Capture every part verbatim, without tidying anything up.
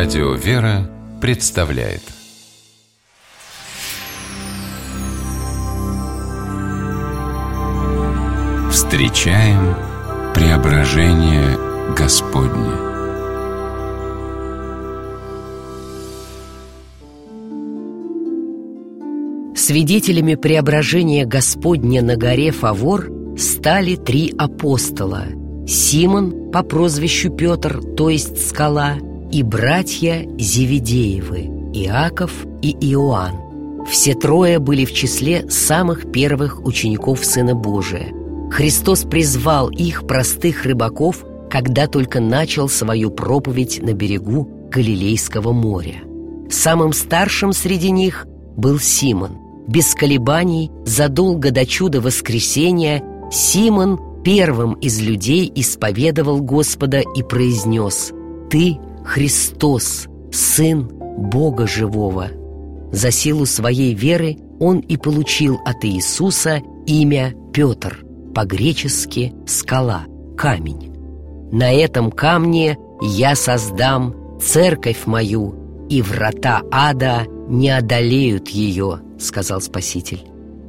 Радио «Вера» представляет Встречаем преображение Господне. Свидетелями преображения Господня на горе Фавор стали три апостола: Симон по прозвищу Петр, то есть Скала, и братья Зеведеевы, Иаков и Иоанн. Все трое были в числе самых первых учеников Сына Божия. Христос призвал их, простых рыбаков, когда только начал свою проповедь на берегу Галилейского моря. Самым старшим среди них был Симон. Без колебаний, задолго до чуда воскресения, Симон первым из людей исповедовал Господа и произнес: «Ты Христос, Сын Бога Живого». За силу своей веры он и получил от Иисуса имя Петр, по-гречески «скала», камень. «На этом камне я создам церковь мою, и врата ада не одолеют ее», — сказал Спаситель.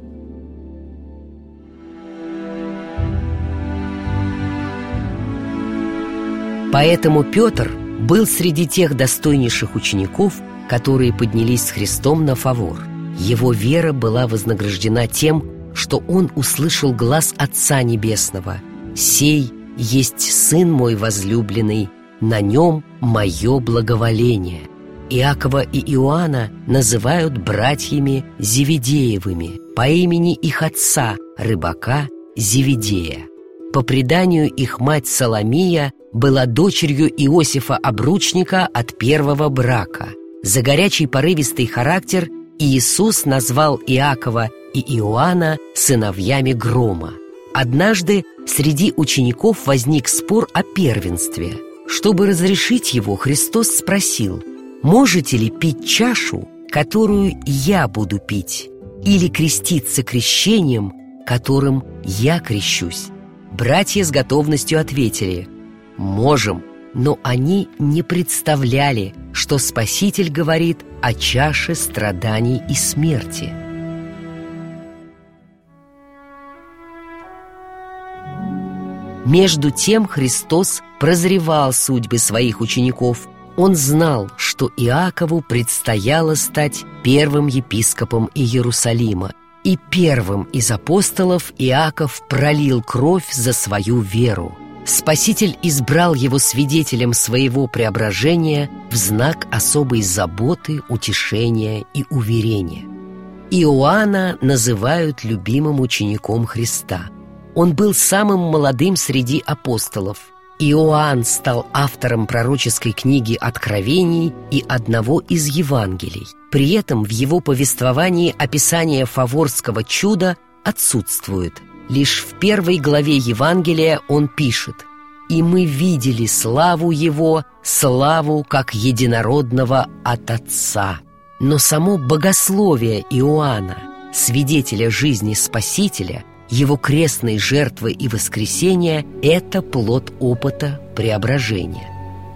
Поэтому Петр был среди тех достойнейших учеников, которые поднялись с Христом на Фавор. Его вера была вознаграждена тем, что он услышал глас Отца Небесного: «Сей есть Сын мой возлюбленный, на нем мое благоволение». Иакова и Иоанна называют братьями Зеведеевыми по имени их отца, рыбака Зеведея. По преданию, их мать Саломия была дочерью Иосифа Обручника от первого брака. За горячий порывистый характер Иисус назвал Иакова и Иоанна сыновьями грома. Однажды среди учеников возник спор о первенстве. Чтобы разрешить его, Христос спросил: «Можете ли пить чашу, которую я буду пить, или креститься крещением, которым я крещусь?» Братья с готовностью ответили: «Можем». Но они не представляли, что Спаситель говорит о чаше страданий и смерти. Между тем Христос прозревал судьбы своих учеников. Он знал, что Иакову предстояло стать первым епископом Иерусалима, и первым из апостолов Иаков пролил кровь за свою веру. Спаситель избрал его свидетелем своего преображения в знак особой заботы, утешения и уверения. Иоанна называют любимым учеником Христа. Он был самым молодым среди апостолов. Иоанн стал автором пророческой книги Откровений и одного из Евангелий. При этом в его повествовании описание фаворского чуда отсутствует. Лишь в первой главе Евангелия он пишет: «И мы видели славу его, славу как единородного от Отца». Но само богословие Иоанна, свидетеля жизни Спасителя, его крестной жертвы и воскресения – это плод опыта преображения.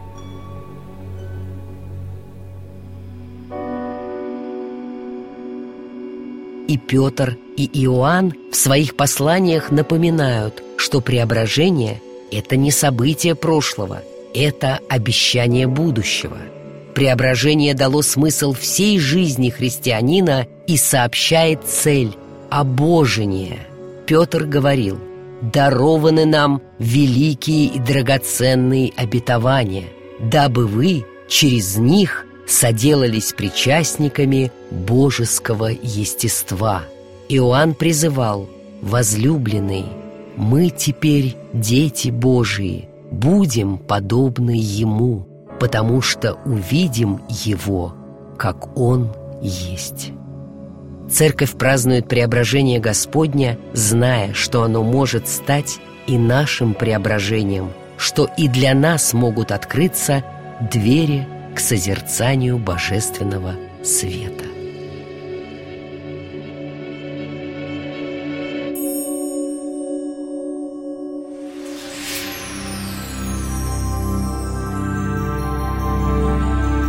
И Петр, и Иоанн в своих посланиях напоминают, что преображение – это не событие прошлого, это обещание будущего. Преображение дало смысл всей жизни христианина и сообщает цель – обожение. Петр говорил: «Дарованы нам великие и драгоценные обетования, дабы вы через них соделались причастниками божеского естества». Иоанн призывал: «Возлюбленный, мы теперь дети Божии, будем подобны Ему, потому что увидим Его, как Он есть». Церковь празднует преображение Господня, зная, что оно может стать и нашим преображением, что и для нас могут открыться двери к созерцанию божественного света.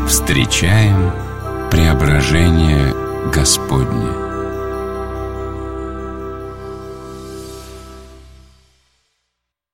Встречаем преображение Господне.